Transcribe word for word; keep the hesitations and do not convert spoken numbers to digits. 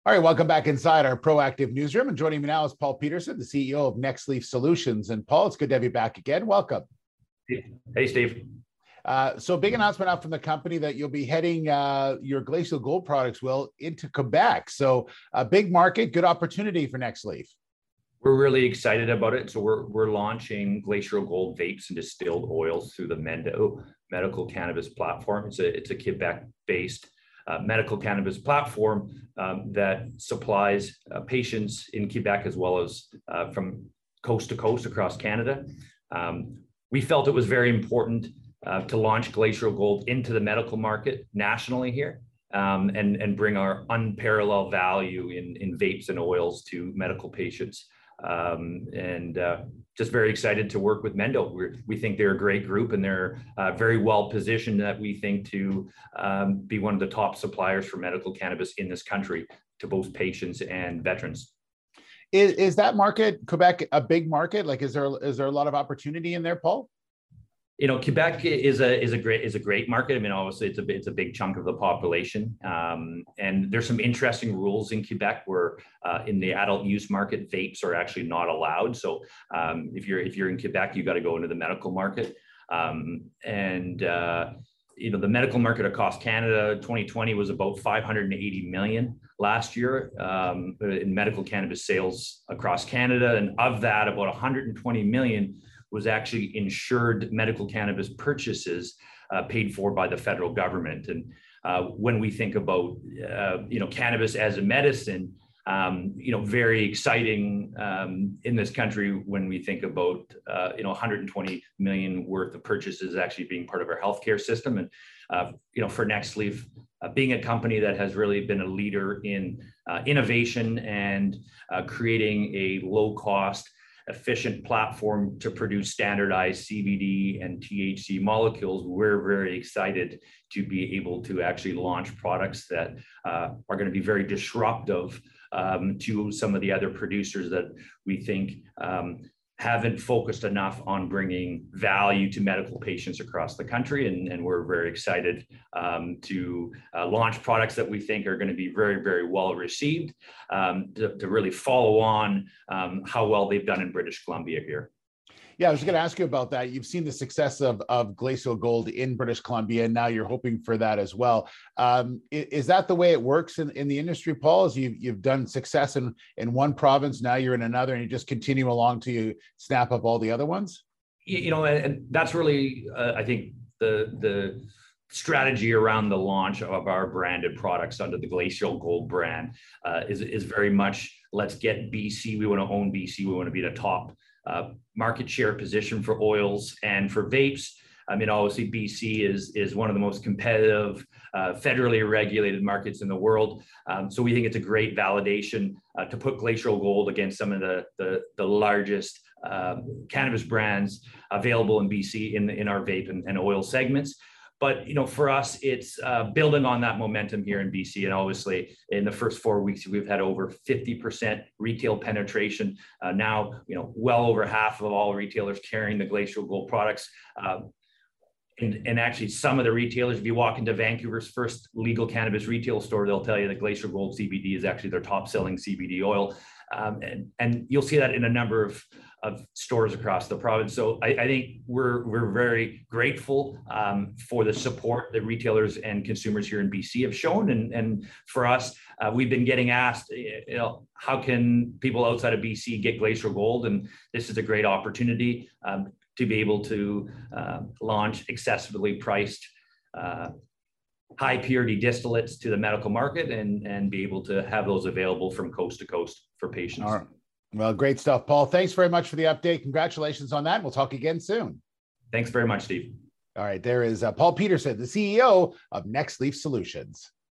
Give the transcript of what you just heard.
All right, welcome back inside our proactive newsroom. And joining me now is Paul Peterson, the C E O of Nextleaf Solutions. And Paul, it's good to have you back again. Welcome. Hey, Steve. Uh, so big announcement out from the company that you'll be heading uh, your Glacial Gold products, Will, into Quebec. So a big market, good opportunity for Nextleaf. We're really excited about it. So we're, we're launching Glacial Gold vapes and distilled oils through the Mendo medical cannabis platform. It's a, it's a Quebec-based uh, medical cannabis platform um, that supplies uh, patients in Quebec as well as uh, from coast to coast across Canada. Um, we felt it was very important uh, to launch Glacial Gold into the medical market nationally here. Um, and, and bring our unparalleled value in, in vapes and oils to medical patients. Um, and uh, just very excited to work with Mendo. We're, we think they're a great group and they're uh, very well positioned that we think to um, be one of the top suppliers for medical cannabis in this country to both patients and veterans. Is, is that market, Quebec, a big market? Like, is there, is there a lot of opportunity in there, Paul? You know, Quebec is a is a great is a great market. I mean, obviously, it's a it's a big chunk of the population, um, and there's some interesting rules in Quebec where uh, in the adult use market, vapes are actually not allowed. So um, if you're if you're in Quebec, you got to go into the medical market, um, and uh, you know the medical market across Canada, twenty twenty was about five hundred eighty million last year um, in medical cannabis sales across Canada, and of that, about one hundred twenty million was actually insured medical cannabis purchases uh, paid for by the federal government. And uh, when we think about, uh, you know, cannabis as a medicine, um, you know, very exciting um, in this country when we think about, uh, you know, one hundred twenty million worth of purchases actually being part of our healthcare system. And, uh, you know, for Nextleaf, uh, being a company that has really been a leader in uh, innovation and uh, creating a low cost, efficient platform to produce standardized C B D and T H C molecules, we're very excited to be able to actually launch products that uh, are going to be very disruptive um, to some of the other producers that we think um, haven't focused enough on bringing value to medical patients across the country. And, and we're very excited um, to uh, launch products that we think are going to be very, very well received um, to, to really follow on um, how well they've done in British Columbia here. Yeah, I was going to ask you about that. You've seen the success of, of Glacial Gold in British Columbia, and now you're hoping for that as well. Um, is, is that the way it works in, in the industry, Paul? Is you've, you've done success in, in one province, now you're in another, and you just continue along till you snap up all the other ones? You know, and that's really, uh, I think, the the strategy around the launch of our branded products under the Glacial Gold brand uh, is, is very much, let's get B C. We want to own B C. We want to be the top uh, market share position for oils and for vapes. I mean, obviously, B C is, is one of the most competitive, uh, federally regulated markets in the world. Um, so we think it's a great validation uh, to put Glacial Gold against some of the, the, the largest uh, cannabis brands available in B C in, in our vape and, and oil segments. But, you know, for us, it's uh, building on that momentum here in B C. And obviously, in the first four weeks, we've had over fifty percent retail penetration. Uh, now, you know, well over half of all retailers carrying the Glacial Gold products. Uh, and, and actually, some of the retailers, if you walk into Vancouver's first legal cannabis retail store, they'll tell you that Glacial Gold C B D is actually their top selling C B D oil. Um, and, and you'll see that in a number of, of stores across the province. So I, I think we're, we're very grateful um, for the support that retailers and consumers here in B C have shown. And, and for us, uh, we've been getting asked, you know, how can people outside of B C get Glacial Gold? And this is a great opportunity um, to be able to uh, launch accessibly priced uh, high purity distillates to the medical market and, and be able to have those available from coast to coast for patients. All right. Well, great stuff, Paul. Thanks very much for the update. Congratulations on that. We'll talk again soon. Thanks very much, Steve. All right. There is uh, Paul Peterson, the C E O of Nextleaf Solutions.